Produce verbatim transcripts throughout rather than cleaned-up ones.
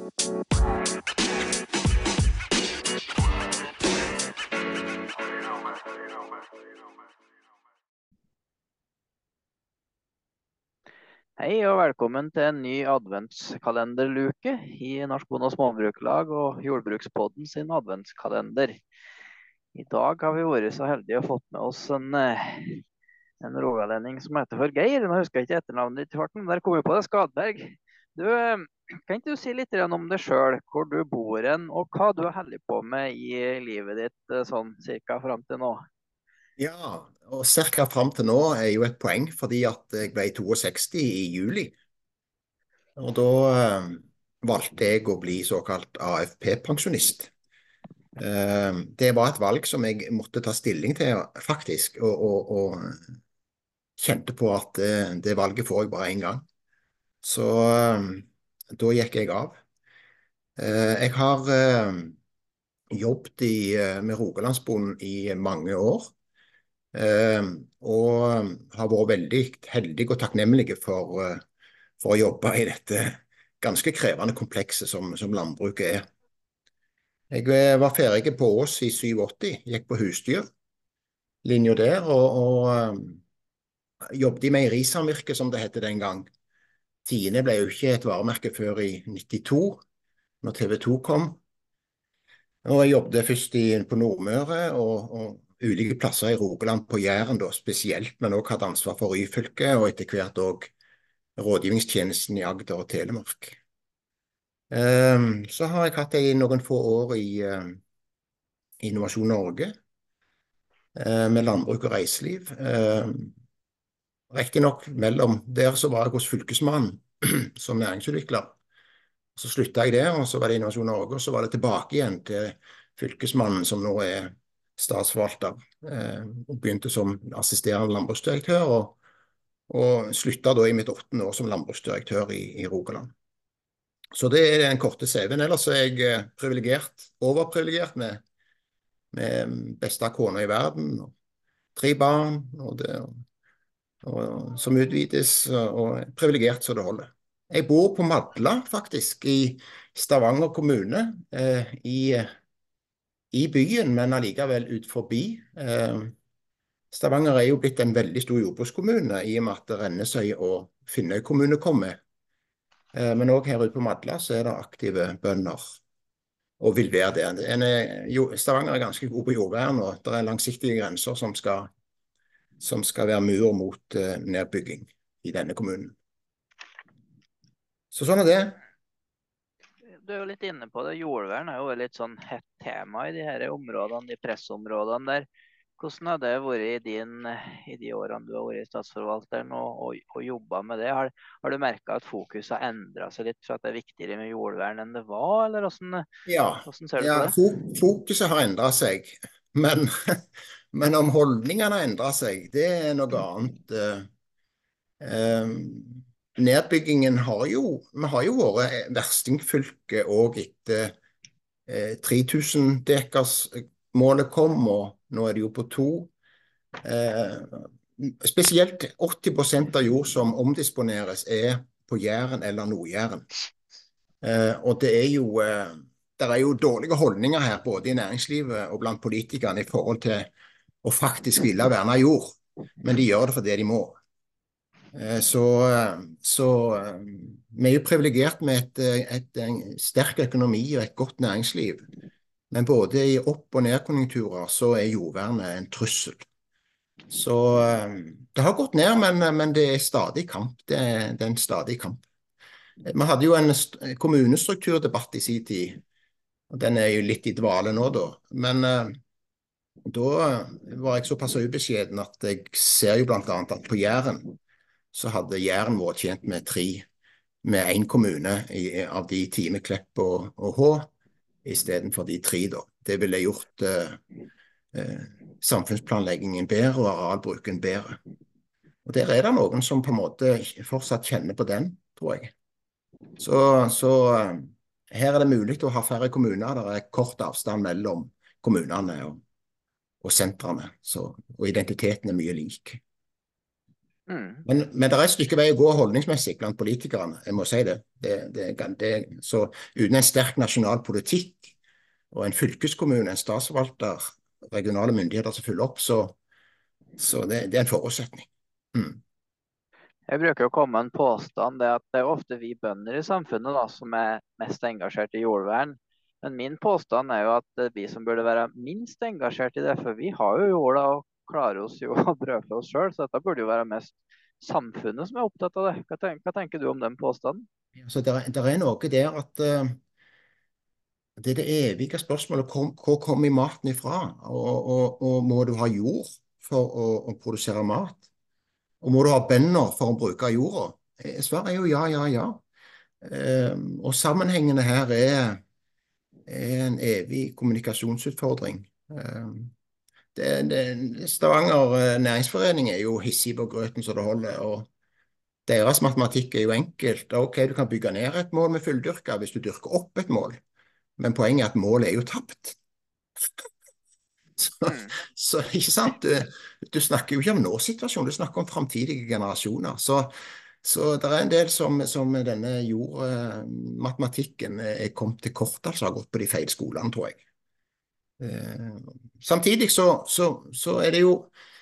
Hei og velkommen til en ny adventskalenderluke i Norsk Bonde- og Småbrukarlag og Jordbrukspodden sin adventskalender. I dag har vi vært så heldige å fått med oss en, eh, en rogalending som heter for Geir. Nå husker jeg ikke etternavnet ditt, Horten, men der kom vi på det, Skadberg. Du, eh, kan ikke du si litt grann om deg selv, hvor du bor hen, og hva du har holdt på med i livet ditt eh, sånn cirka frem til nå? Ja, og cirka fram til nå er jo et poeng, fordi at jeg ble sekstitos i juli. Og da eh, valgte jeg å bli såkalt A F P-pensjonist. Eh, det var et valg som jeg måtte ta stilling til, faktisk, og, og, og kjente på at eh, det valget får jeg bare én gang. Så eh, da gikk jeg av. Eh, jeg har eh, jobbet i, eh, med Rogalandsbonden i mange år. Eh, og har vært veldig heldig og takknemlig for, eh, for å jobbe i dette ganske krevende komplekset som, som landbruket er. Jeg eh, var ferdig på Ås i syttisju, gikk på husdyrlinja der, og, og eh, jobbet i meierisamvirke, som det het den gang. Tine ble jo ikke et varemerke før i nittito, når T V to kom. Og jeg jobbet først i, på Nordmøre og, og ulike plasser i Rogaland, på Jæren da, spesielt, men også hadde ansvar for Ryfylke, og etter hvert også rådgivningstjenesten i Agder og Telemark. Um, så har jeg hatt det i noen få år i uh, Innovasjon Norge, uh, med landbruk og reiseliv. Uh, Riktignok mellom der så var jeg hos Fylkesmannen som næringsutvikler. Så sluttet jeg der, og så var det Innovasjon Norge, og så var det tilbake igjen til Fylkesmannen, som nå er statsforvalter, eh, og begynte som assisterende landbruksdirektør, og, og sluttet da i mitt åttende år som landbruksdirektør i, i Rogaland. Så det er den korte C V-en. Ellers er jeg eh, privilegert, overprivilegert med, med beste kone i verden, og tre barn, og det, og, som utvides, og privilegert så det holder. Jeg bor på Madla, faktisk, i Stavanger kommune, eh, i, i byen, men allikevel ut forbi. Eh, Stavanger er jo blitt en veldig stor jordbrukskommune, i og med at Rennesøy og Finnøy kommune kommer. Eh, men også her ute på Madla så er det aktive bønder, og vil være det. En er, jo, Stavanger er ganske god på jordvern, og det er langsiktige grenser som skal, som skal være mur mot eh, nedbygging i denne kommunen. Så sånn er det. Du er jo litt inne på det. Jordvern er jo et litt sånn hett tema i de her områdene, de pressområdene der. Hvordan har det vært i, din, i de årene du har vært i statsforvalteren og, og, og jobbet med det? Har, har du merket at fokuset har endret seg litt for at det er viktigere med jordvern enn det var, eller hvordan, Ja, hvordan ser du ja på det? fokuset har endret seg, men, men om holdningene har endret seg, det er noe annet. Eh, nedbyggingen har jo, vi har jo vært verstingfylke også etter eh, tre tusen dekars målet kom, og nå er det jo på to. Eh, spesielt åtti prosent av jord som omdisponeres er på Jæren eller Nord-Jæren. Eh, og det er jo, eh, det er jo dårlige holdninger her, både i næringslivet og blant politikerne, i forhold til å faktisk ville verne jord, men de gjør det fordi de må. Eh, så, så eh, vi er jo privilegert med et, et, en sterk økonomi og et godt næringsliv, men både i opp- og nedkonjunkturer så er jordvernet en trussel. Så eh, det har gått ned, men, men det er stadig kamp. Det er, det er en stadig kamp. Vi hadde jo en kommunestrukturdebatt i sin tid, og den er jo litt i dvale nå da. Men eh, da var jeg såpass ubeskjeden at jeg ser jo blant annet at på Jæren, så hadde Jæren vært tjent med tre, med en kommune i, av de Time, Klepp og, og Hå, i stedet for de tre da. Det ville gjort eh, eh, samfunnsplanleggingen bedre og arealbruken bedre. Og der er det noen som på en måte fortsatt kjenner på den, tror jeg. Så, så uh, her er det mulig å ha færre kommuner. Det er kort avstand mellom kommunene og, og sentrene, så, og identiteten er mye lik. Mm. Men, men det er et stykke vei å gå holdningsmessig blant politikerne, jeg må si det. Det, det, det. Så uten en sterk nasjonal politikk og en fylkeskommune, en statsforvalter, regionale myndigheter som følger opp, så, så det, det er en forutsetning. Mm. Jeg bruker å komme med en påstand det at det er ofte vi bønder i samfunnet da, som er mest engasjert i jordvern. Men min påstand er jo at det er vi som burde være minst engasjert i det, for vi har jo jorda og klarer oss jo å brødfø oss sjøl, så dette burde jo være mest samfunnet som er opptatt av det. Hva tenker, hva tenker du om den påstanden? Så det, er- det er noe der at uh, det er det evige spørsmålet hvor, hvor kommer maten ifra? Og, og, og må du ha jord for å, å produsere mat? Og må du ha bønder for å bruke jorda? Eh, Svaret er jo ja, ja, ja. Eh, og sammenhengene her er, er en evig kommunikasjonsutfordring. Eh, det, det, Stavanger eh, næringsforening er jo hissig på grøten så det holder. Og deres matematikk er jo enkelt. Ok, du kan bygge ned et mål med fulldyrka hvis du dyrker opp et mål. Men poenget er at målet er jo tapt. Så, Mm. så ikke sant? Du, du snakker jo ikke om nå-situasjonen, du snakker om framtidige generasjoner. Så, så det er en del som, som denne jordmatematikken er kommet til kort, altså har gått på de feil skolene, tror jeg. Eh, samtidig så, så, så er det jo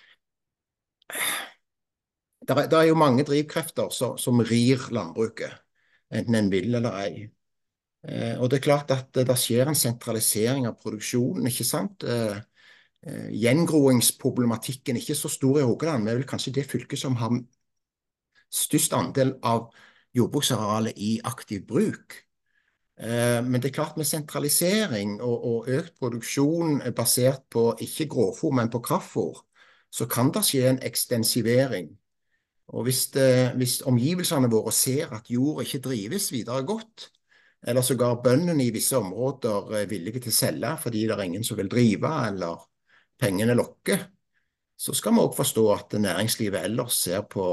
det er, det er jo mange drivkrefter som, som rir landbruket, enten en vil eller ei. Eh, og det er klart at det, det skjer en sentralisering av produksjonen, ikke sant? Eh, eh, Gjengroingsproblematikken er ikke så stor i Rogaland, men er vel kanskje det fylket som har størst andel av jordbruksarealet i aktiv bruk. Eh, men det er klart med sentralisering og, og økt produksjon basert på ikke grovfôr, men på kraftfôr, så kan det skje en ekstensivering. Og hvis, det, hvis omgivelsene våre ser at jord ikke drives videre godt, eller sågar bøndene i visse områder er villige til å selge fordi det er ingen som vil drive, eller pengene lokker, så skal vi også forstå at næringslivet ellers ser på,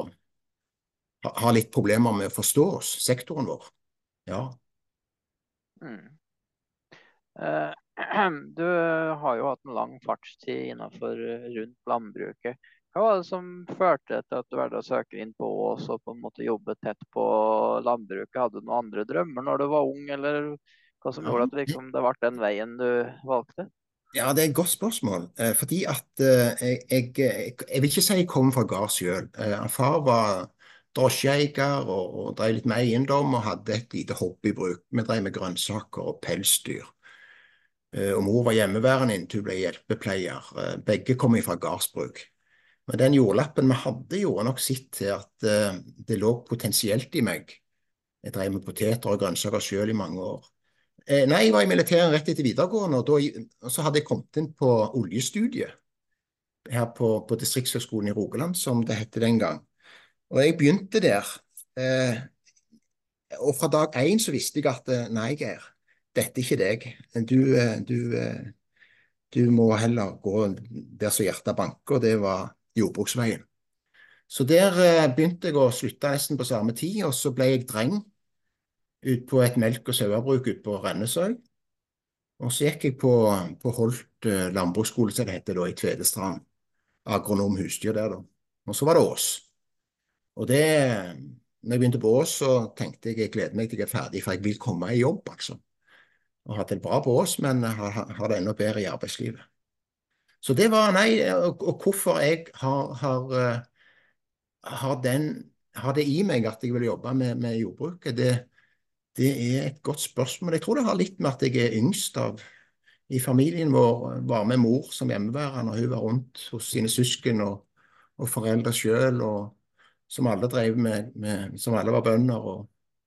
har litt problemer med å forstå oss, sektoren vår. Ja. Mm. Eh, Du har jo hatt en lang fartstid innenfor eh, rundt landbruket. Hva var det som førte til at du valgte å søke inn på Ås og på en måte jobbe tett på landbruket? Hadde du noen andre drømmer når du var ung, eller hva som Ja. gjorde at liksom, det ble den veien du valgte? Ja, det er et godt spørsmål. Eh, fordi at eh, jeg, jeg, jeg vil ikke si jeg kommer fra gard selv. Eh, far var drosjeeier og, og drev litt med eiendom og hadde et lite hobbybruk. Vi drev med grønnsaker og pelsdyr. Eh, og mor var hjemmeværende inntil hun ble hjelpepleier. Eh, begge kom fra gardsbruk. Men den jordlappen vi hadde, gjorde nok sitt til at eh, det lå potensielt i meg. Jeg drev med poteter og grønnsaker selv i mange år. Eh, nei, jeg var i militæret rett etter videregående, og, da, og så hadde jeg kommet inn på oljestudiet her på, på Distriktshøgskolen i Rogaland, som det hette den gang. Og jeg begynte der, eh, og fra dag én så visste jeg at eh, nei, Geir, dette er ikke deg. Du, eh, du, eh, du må heller gå der som hjertet banker, og det var jordbruksveien. Så der eh, begynte jeg å slutte nesten på samme tid, og så ble jeg dreng ut på et melk- og sauebruk ute på Rennesøy. Og så gikk jeg på, på Holt eh, landbruksskole, som det heter da, i Tvedestrand. Agronom husdyr der, da. Og så var det Ås. Og det, når jeg begynte på Ås, så tenkte jeg jeg gleder meg til jeg er ferdig, for jeg vil komme i jobb, altså. Og hatt det bra på Ås, men har, har det enda bedre i arbeidslivet. Så det var, nei, og, og hvorfor jeg har, har, eh, har, den, har det i meg at jeg vil jobbe med, med jordbruket, det, det er et godt spørsmål. Jeg tror det har litt med at jeg er yngst av i familien vår, var med mor som hjemmeværende, og hun var rundt hos sine søsken og, og foreldre selv, og som alle drev med, med som alle var bønder. Og,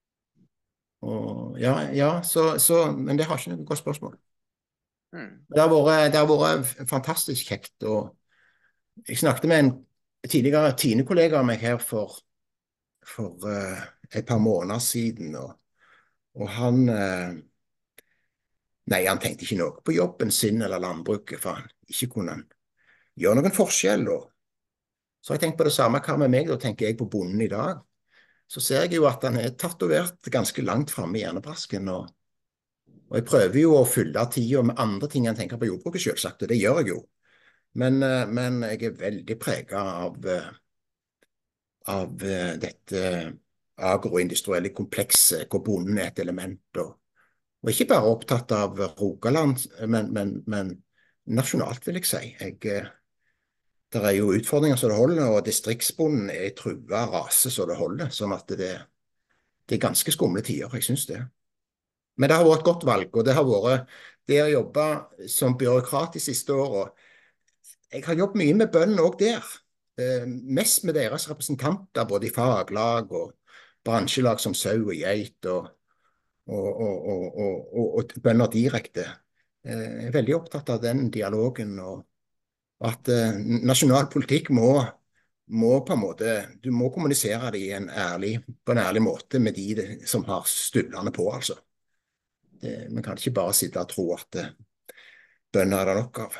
og ja, ja så, så, men det har ikke noe godt spørsmål. Mm. Det har vært, det har vært fantastisk kjekt. Og jeg snakket med en tidligere Tine-kollega av meg her for, for uh, et par måneder siden, og, og han uh, Nei, han tenkte ikke noe på jobben sin eller landbruket, for han ikke kunne han gjøre noen forskjell. Og så har jeg tenkt på det samme hva med meg, da tenker jeg på bonden i dag. Så ser jeg jo at han er tatovert ganske langt framme i hjernebrasken, og, og jeg prøver jo å fylle tida med andre ting enn tenker på jordbruket, selvsagt, og det gjør jeg jo. Men, eh, men jeg er veldig preget av, eh, av eh, dette agroindustrielle komplekset, hvor bonden er et element. Og, og ikke bare opptatt av Rogaland, men, men, men nasjonalt, vil jeg si. Jeg, eh, det er jo utfordringer så det holder, og distriktsbonden er i trua rase så det holder. Sånn at det, det er ganske skumle tider, jeg syns det. Men det har vært et godt valg, og det har vært det å jobbe som byråkrat de siste åra. Jeg har jobbet mye med bøndene òg der. Eh, mest med deres representanter, både i faglag og bransjelag som sau og geit, og, og, og, og, og, og bønder direkte. Eh, jeg er veldig opptatt av den dialogen, og at eh, nasjonal politikk må, må på en måte, du må kommunisere det i en ærlig, på en ærlig måte med de som har støvlene på, altså. Det, man kan ikke bare sitte og tro at eh, bønder er det nok av.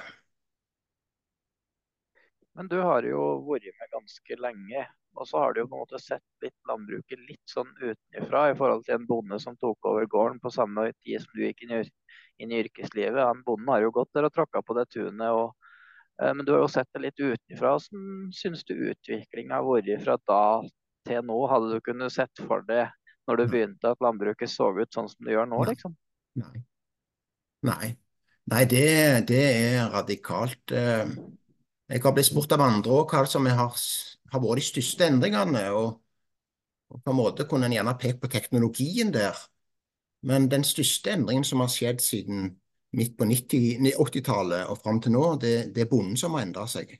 Men du har jo vært med ganske lenge, og så har du jo på en måte sett litt landbruket litt sånn utenifra i forhold til en bonde som tok over gården på samme tid som du gikk inn i, inn i yrkeslivet. Han bonden har jo gått der og tråkka på det tunet, og, eh, men du har jo sett det litt utenifra. Hvordan syns du utviklingen har vært fra da til nå? Hadde du kunnet sett for deg når du Nei, begynte at landbruket så ut sånn som det gjør nå, nei, liksom? nei. Nei, nei det, det er radikalt. eh, Jeg har blitt spurt av andre også, hva som har, har vært de største endringene, og, og på en måte kunne en gjerne peke på teknologien der. Men den største endringen som har skjedd siden midt på nitti åttitallet og fram til nå, det, det er bonden som har endret seg.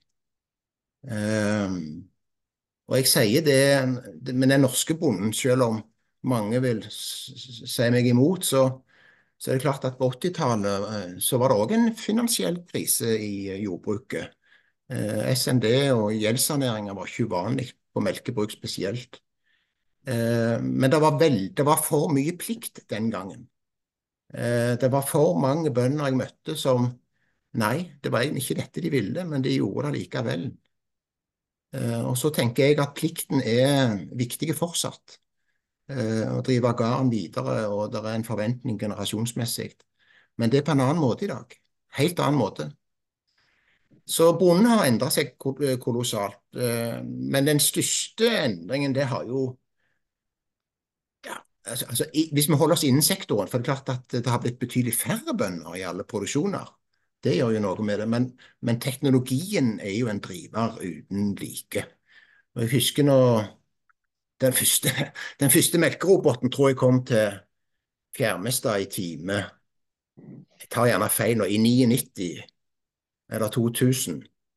Um, og jeg sier det, det med den norske bonden, selv om mange vil s- s- si meg imot, så, så er det klart at på åttitallet eh, så var det også en finansiell krise i eh, jordbruket. Eh, S N D og gjeldssaneringer var ikke uvanlig, på melkebruk spesielt. Eh, men det var, vel, det var for mye plikt den gangen. Eh, det var for mange bønder jeg møtte som nei, det var egentlig ikke dette de ville, men de gjorde det likevel. Eh, og så tenker jeg at plikten er viktig fortsatt. Eh, å drive gården videre, og det er en forventning generasjonsmessig. Men det er på en annen måte i dag. Helt annen måte. Så bonden har endret seg ko- kolossalt. Eh, Men den største endringen, det har jo ja, altså, altså, i, hvis vi holder oss innen sektoren, for det er klart at det har blitt betydelig færre bønder i alle produksjoner. Det gjør jo noe med det. Men, men teknologien er jo en driver uten like. Og jeg husker nå den første, den første melkeroboten tror jeg kom til Fjærmestad i time. Jeg tar gjerne feil nå, i nittini eller to tusen.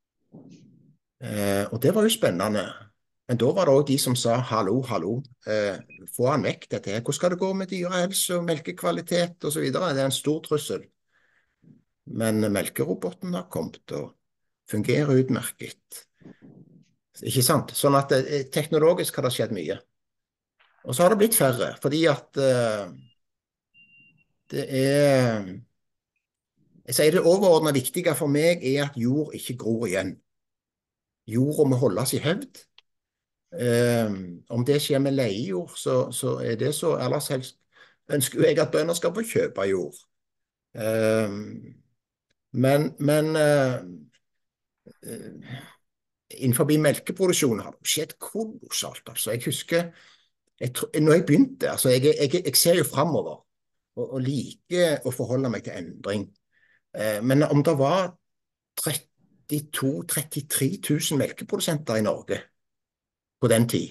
Eh, og det var jo spennende. Men da var det òg de som sa hallo, hallo, eh, få han vekk dette her. Hvordan skal det gå med dyrehelse og melkekvalitet osv.? Det er en stor trussel. Men melkeroboten har kommet og fungerer utmerket. Ikke sant? Sånn at eh, teknologisk har det skjedd mye. Og så har det blitt færre, fordi at eh, det er Jeg sier det overordnet viktige for meg er at jord ikke gror igjen. Jorda må holdes i hevd. Eh, om det skjer med leiejord, så, så er det så. Ellers helst ønsker jeg at bønder skal få kjøpe jord. Eh, men men eh, eh, innenfor melkeproduksjon har det skjedd kolossalt. Altså. Jeg husker jeg, tro- når jeg begynte altså jeg, jeg, jeg ser jo framover og, og liker å forholde meg til endring. Eh, men om det var trettito trettitre tusen melkeprodusenter i Norge på den tid,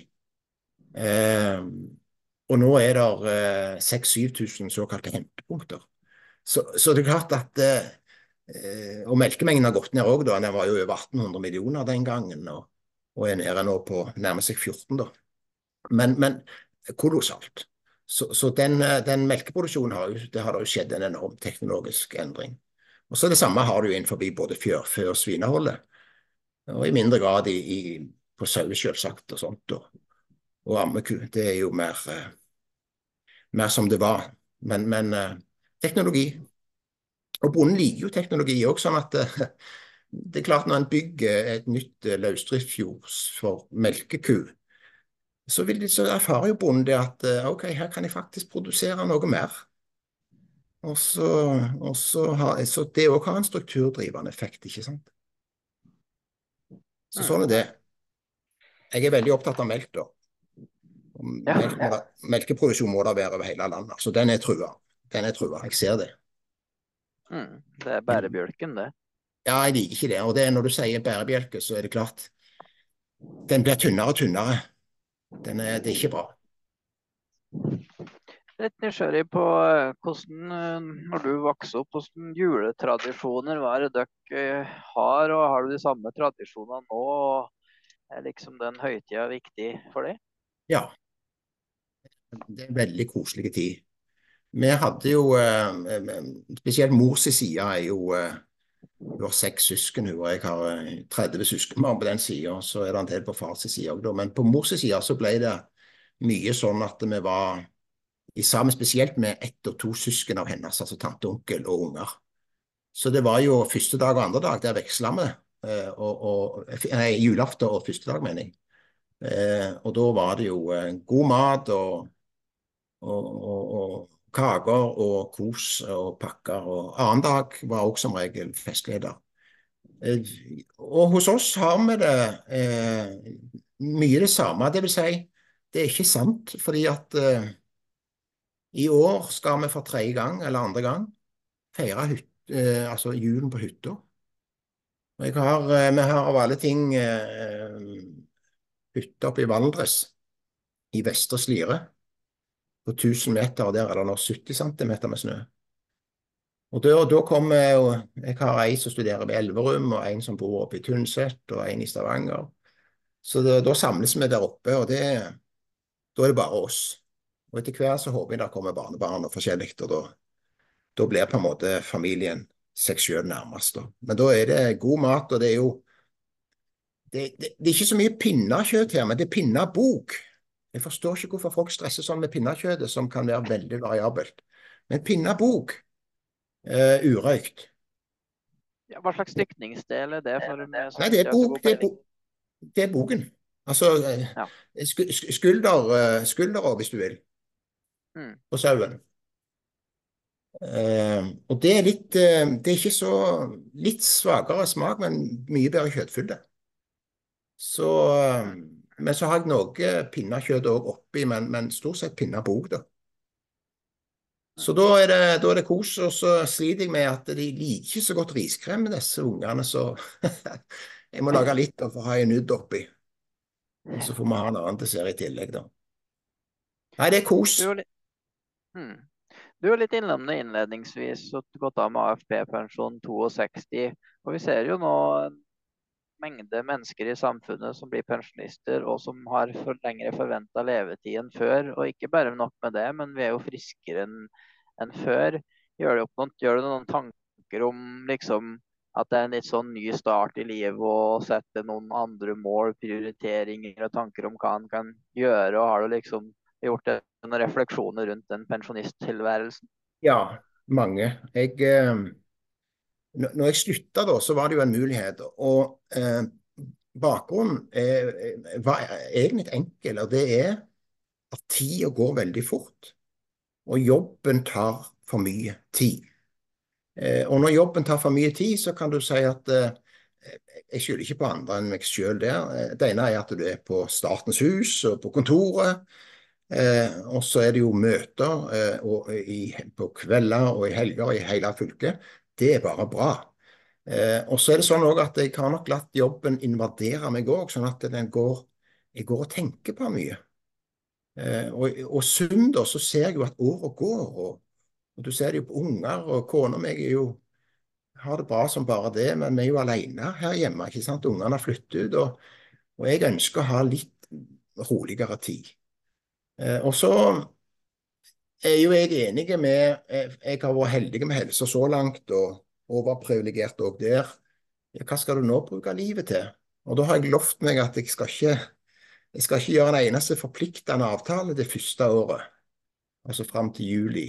eh, og nå er det eh, seks syv tusen såkalte hentepunkter, så, så det er klart at eh, eh, og melkemengden har gått ned òg, da. Den var jo over atten hundre millioner den gangen, og, og er nede nå på nærmer seg fjorten, da. Men, men kolossalt. Så, så den, eh, den melkeproduksjonen har jo, det har det jo skjedd en enorm teknologisk endring. Og så det samme har du innenfor både fjørfe og svineholdet, og i mindre grad i, i, på sau, selvsagt, og sånt. Og, og ammeku, det er jo mer, eh, mer som det var. Men, men eh, teknologi. Og bonden liker jo teknologi òg, sånn at eh, det er klart når en bygger et nytt eh, løsdriftsfjord for melkeku, så, vil de, så erfarer jo bonden det at eh, ok, her kan jeg faktisk produsere noe mer. Og så, og så, har, så det òg har en strukturdrivende effekt, ikke sant. Så Mm. sånn er det. jeg er veldig opptatt av melk, da. Og Ja, Melk må da, melkeproduksjon må da være over hele landet. Så den er trua. Den er trua. Jeg ser det. mm, det er Men bærebjølken, det. ja, jeg liker ikke det. Og det er når du sier bærebjelke, så er det klart. Den blir tynnere og tynnere. Den er, det er ikke bra. Litt nysgjerrig på eh, hvordan, eh, når du vokser opp, hvordan juletradisjoner, hva er det dere eh, har, og har du de samme tradisjonene nå, og er liksom den høytida viktig for deg? Ja, det er en veldig koselig tid. Vi hadde jo, eh, eh, spesielt mors side er jo, eh, hun har seks søsken, hun, og jeg har eh, tretti søsken bare på den siden, så er det en del på fars side også, da. Men på mors side så ble det mye sånn at vi var i sammen spesielt med ett og to søsken av hennes, altså tante, onkel og unger. Så det var jo første dag og andre dag, der vekslet vi, eh, og, og, nei, julaften og første dag, mener jeg. Eh, og da var det jo eh, god mat og, og, og, og kaker og kos og pakker, og annen dag var også som regel festligheter. Eh, og hos oss har vi det eh, mye det samme, det vil si, det er ikke sant, fordi at eh, i år skal vi for tredje gang, eller andre gang, feire hyt, eh, altså julen på hytta. Og Jeg har, eh, vi har av alle ting eh, hytte oppe i Valdres, i Vestre Slidre, på tusen meter, og der er det nå sytti centimeter med snø. Og da, da kommer jo, jeg har en som studerer ved Elverum, og en som bor oppe i Tynset, og en i Stavanger. Så da, da samles vi der oppe, og det, da er det bare oss. Og etter hvert så håper jeg det kommer barnebarn og forskjellig, og da, da blir på en måte familien seg selv nærmest. Da. Men da er det god mat, og det er jo, det, det, det er ikke så mye pinnekjøtt her, men det er pinnebok. Jeg forstår ikke hvorfor folk stresser sånn med pinnekjøttet, som kan være veldig variabelt. Men pinnebok, uh, urøykt. Ja, hva slags stykningsdel er det for meg Nei, som det er ikke har så bok, god det er, peiling? bo, det er boken. Altså, eh, Ja. sk sk skulder, uh, skulder, hvis du vil, Mm. på sauen. Uh, og det er litt, uh, det er ikke så, litt svakere smak, men mye bedre kjøttfylde. Så, uh, Mm. men så har jeg noe pinnekjøtt også oppi, men, men stort sett pinnebok da. Så Mm. da er det, da er det kos, og så sliter jeg med at de liker ikke så godt riskrem, disse ungene, så jeg må lage litt og få ha en nudd oppi. Og så får vi ha en annen dessert i tillegg, da. Nei, det er kos. Du var litt, mm. Du var litt innom det innledningsvis, at du gått av med A F P-pensjon sekstito, og vi ser jo nå en mengde mennesker i samfunnet som blir pensjonister, og som har for lengre forventet levetid enn før, og ikke bare nok med det, men vi er jo friskere enn enn før. Gjør det opp noen, gjør du noen tanker om liksom, at det er en litt sånn ny start i livet, og sette noen andre mål, prioriteringer og tanker om hva en kan gjøre, og har du liksom gjort det, noen refleksjoner rundt den pensjonisttilværelsen? Ja, mange. Jeg, eh, n- når jeg slutta da, så var det jo en mulighet, og eh, bakgrunnen er, er- var egentlig enkel, og det er at tida går veldig fort, og jobben tar for mye tid. Eh, og når jobben tar for mye tid, så kan du si at eh, jeg skylder ikke på andre enn meg selv der. Eh, Det ene er at du er på Statens hus og på kontoret, eh, og så er det jo møter eh, og i, på kvelder og i helger og i hele fylket. Det er bare bra. Eh, og så er det sånn også at jeg har nok latt jobben invadere meg også, sånn at den går, jeg går og tenker på mye. Eh, og, og sum da, så ser jeg jo at året går, og, og du ser det jo på unger, og kona og meg er jo, har det bra som bare det, men vi er jo alene her hjemme, ikke sant? Ungene har flyttet ut, og, og jeg ønsker å ha litt roligere tid. Eh, og så er jo jeg enig med, eh, jeg har vært heldig med helse så langt, og overprivilegert også der. Ja, hva skal du nå bruke livet til? Og da har jeg lovt meg at jeg skal ikke, jeg skal ikke gjøre en eneste forpliktende avtale det første året, altså frem til juli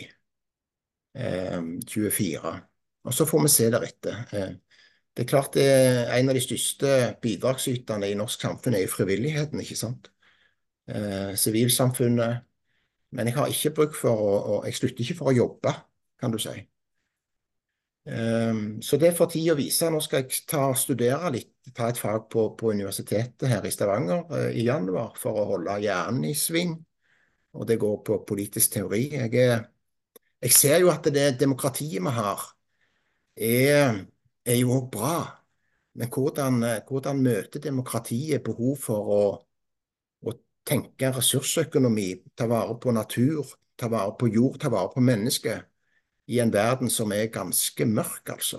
eh, tjuefire. Og så får vi se deretter. Eh, det er klart det er en av de største bidragsyterne i norsk samfunn er jo frivilligheten, ikke sant? Eh, sivilsamfunnet. Men jeg har ikke bruk for å, å, jeg slutter ikke for å jobbe, kan du si. Um, så det får tid å vise. Nå skal jeg ta og studere litt, ta et fag på, på universitetet her i Stavanger uh, i januar for å holde hjernen i sving. Og det går på politisk teori. Jeg, er, jeg ser jo at det demokratiet vi har, er, er jo også bra. Men hvordan, hvordan møter demokratiet behov for å, å tenke ressursøkonomi, ta vare på natur, ta vare på jord, ta vare på mennesker, i en verden som er ganske mørk, altså.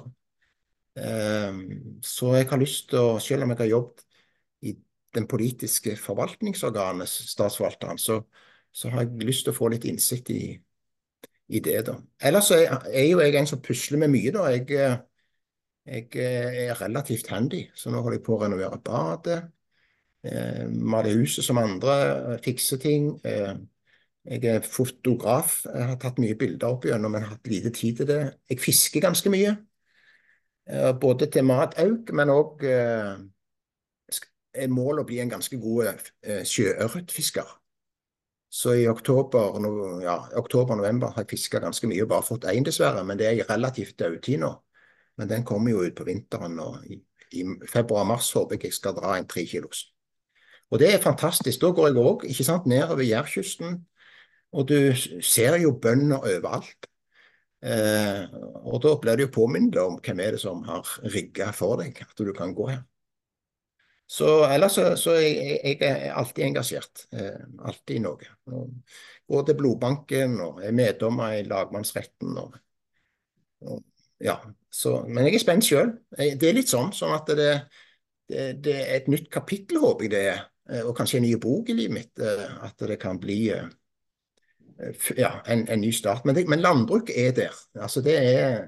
Så jeg har lyst til å, selv om jeg har jobbet i den politiske forvaltningsorganet, statsforvalteren, så, så har jeg lyst til å få litt innsikt i, i det, da. Ellers er, er jo jeg en som pusler med mye, da. Jeg, jeg er relativt handy, så nå holder jeg på å renovere badet, eh, male huset som andre, fikse ting. Eh, jeg er fotograf, jeg har tatt mye bilder opp igjennom, men har hatt lite tid til det. Jeg fisker ganske mye, eh, både til matauk, men også eh, er målet å bli en ganske god eh, sjøørretfisker. Så i oktober, no, ja, oktober-november har jeg fisket ganske mye, og bare fått en dessverre, men det er i relativt dødtid nå. Men den kommer jo ut på vinteren, og i, i februar-mars håper jeg jeg skal dra en tre kilos. Og det er fantastisk. Da går jeg også, ikke sant, nedover Jærkysten, og du ser jo bønder overalt. Eh, og da blir du jo påminnet om hvem er det som har rigget for deg, at du kan gå her. Så ellers så, så jeg, jeg er alltid engasjert, eh, alltid i noe. Og går til blodbanken, og er meddommer i lagmannsretten, og, og ja, så, men jeg er spent selv. Jeg, det er litt sånn, sånn at det, det, det er et nytt kapittel, håper jeg det er, og kanskje en ny bok i livet mitt, at det kan bli ja, en, en ny start. Men, det, men landbruk er der. Altså det er,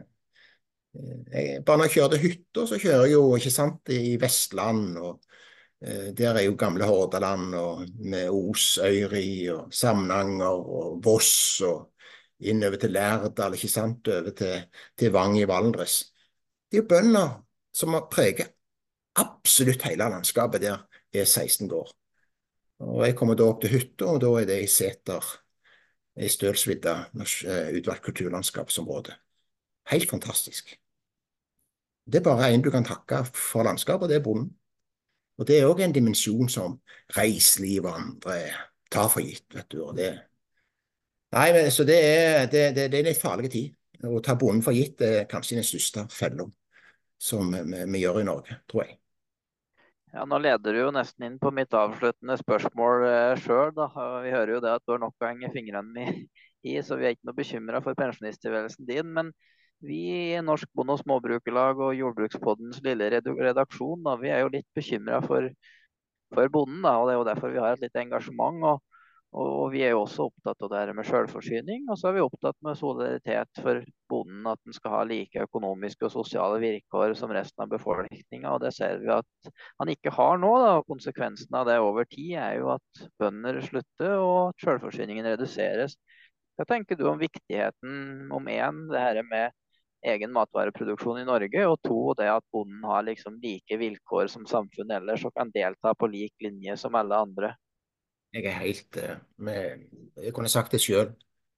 jeg, bare når jeg kjører til hytta, så kjører jeg jo, ikke sant, i Vestland, og eh, der er jo gamle Hordaland, og med Os, Øyri, og Samnanger, og Voss, og innover til Lærdal, ikke sant, over til, til Vang i Valdres. Det er jo bønder som har preget absolutt hele landskapet der er seksten gård. Og jeg kommer da opp til hytta, og da er det i Seter, i Stølsvidda, utvalgt kulturlandskapsområde. Helt fantastisk. Det er bare en du kan takke for landskapet, og det er bonden. Og det er også en dimensjon som reiseliv og andre tar for gitt, vet du. Og det, nei, men, så det er, det, det, det er litt farlig tid. Å ta bonden for gitt er kanskje den største fellen som vi, vi gjør i Norge, tror jeg. Ja, nå leder du jo nesten inn på mitt avsluttende spørsmål eh, selv, da. Vi hører jo det at du har nok å henge fingrene i, i, så vi er ikke noe bekymret for pensjonisttilværelsen din. Men vi i Norsk Bonde- og Småbrukerlag og Jordbrukspoddens lille redaksjon, da, vi er jo litt bekymret for, for bonden, da, og det er jo derfor vi har et litt engasjement. Og, og vi er jo også opptatt av det her med selvforsyning, og så er vi opptatt med solidaritet for bonden, at den skal ha like økonomiske og sosiale vilkår som resten av befolkningen, og det ser vi at han ikke har nå, da. Konsekvensen av det over tid er jo at bønder slutter og at selvforsyningen reduseres. Hva tenker du om viktigheten om en, det her med egen matvareproduksjon i Norge, og to, det at bonden har liksom like vilkår som samfunnet ellers og kan delta på lik linje som alle andre? Jeg er helt med, jeg kunne sagt det selv.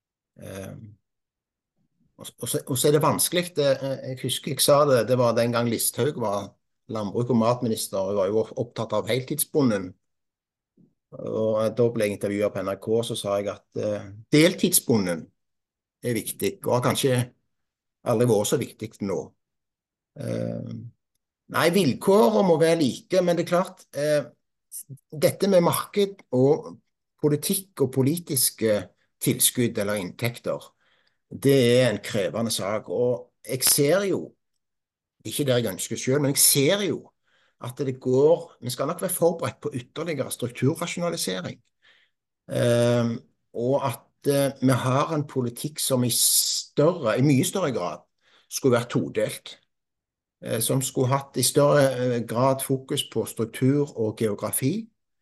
Og, og, så, og så er det vanskelig. Det, jeg husker jeg sa det, det var den gang Listhaug var landbruk- og matminister, og var jo opptatt av heltidsbonden. Og da ble jeg intervjuet på N R K, så sa jeg at uh, deltidsbonden er viktig, og har kanskje aldri vært så viktig nå. Uh, nei, vilkårene må være like, men det er klart, uh, dette med marked og politikk og politiske tilskudd eller inntekter, det er en krevende sak. Og jeg ser jo, ikke det jeg ønsker selv, men jeg ser jo at det går, vi skal nok være forberedt på ytterligere strukturrasjonalisering. Eh, og at eh, vi har en politikk som i større, i mye større grad skulle vært todelt. Som skulle hatt i større grad fokus på struktur og geografi.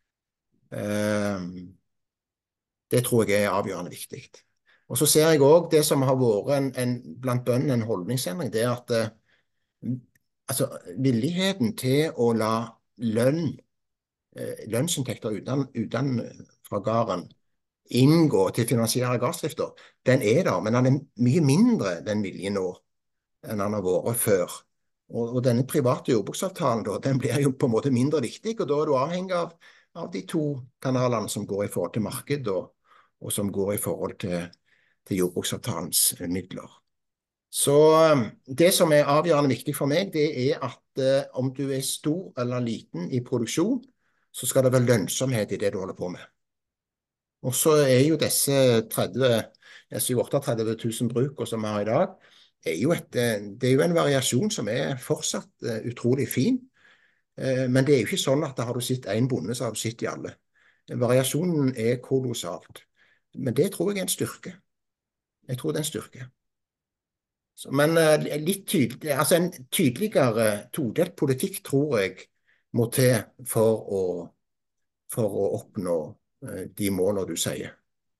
Det tror jeg er avgjørende viktig. Og så ser jeg også det som har vært en, en, blant bøndene en holdningsendring, det er at altså, villigheten til å la lønn, lønnsinntekter uten, uten fra gården inngå til å finansiere gårdsdriften, den er der, men den er mye mindre den viljen nå. enn han har vært før. Og, og denne private jordbruksavtalen da, den blir jo på en måte mindre viktig, og da er du avhengig av, av de to kanalene som går i forhold til marked, og, og som går i forhold til, til jordbruksavtalens midler. Så um, det som er avgjørende viktig for meg, det er at eh, om du er stor eller liten i produksjon, så skal det være lønnsomhet i det du holder på med. Og så er jo disse tretti, tretti tusen bruk som vi har i dag, er jo et, eh, det er jo en variasjon som er fortsatt uh, utrolig fin. Uh, men det er jo ikke sånn at har du sett en bonde, så har du sett i alle. Variasjonen er kolossalt. Men det tror jeg er en styrke. Jeg tror det er en styrke. Så, men uh, litt tydelig, altså en tydeligere todelt politikk tror jeg må til for å, for å oppnå uh, de målene du sier.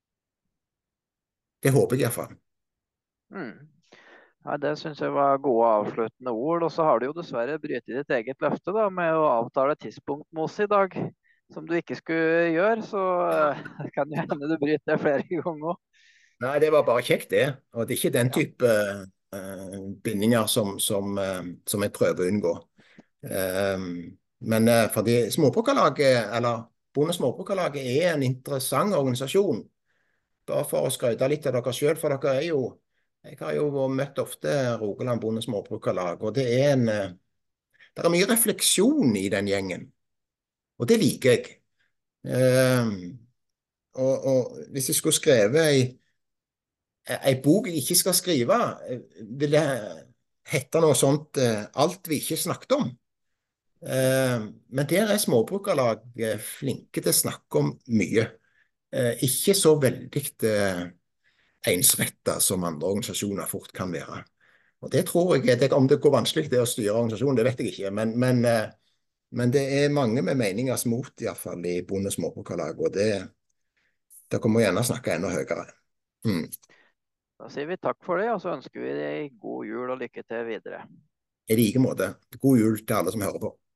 Det håper jeg i hvert fall. Mm. Ja, det synes jeg var gode avsluttende ord, og så har du jo dessverre brytet ditt eget løfte da, med å avtale tidspunkt med oss i dag, som du ikke skulle gjøre, så uh, kan jo hende du bryter det flere ganger også. Nei, det var bare kjekt det, og det er ikke den Ja. type uh, bindinger som, som, uh, som jeg prøver å unngå. Uh, men uh, fordi Småbrukarlaget, eller Bonde- og Småbrukarlaget er en interessant organisasjon, bare for å skryte litt av dere selv, for dere er jo, jeg har jo møtt ofte Rogaland Bonde- og Småbrukarlag, og det er en, uh, det er mye refleksjon i den gjengen, og det liker jeg. Uh, og, og hvis jeg skulle skrive i en bok jeg ikke skal skrive, vil det hette noe sånt alt vi ikke snakket om. Men der er Småbrukarlag flinke til å snakke om mye. Ikke så veldig ensrettet som andre organisasjoner fort kan være. Og det tror jeg, det, om det går vanskelig det å styre organisasjonen, det vet jeg ikke. Men, men, men det er mange med meningers mot, i hvert fall i Bonde- og Småbrukarlag, og det, dere må gjerne snakke enda høyere. Mm. Da sier vi takk for det, og så ønsker vi deg god jul og lykke til videre. I like måte. God jul til alle som hører på.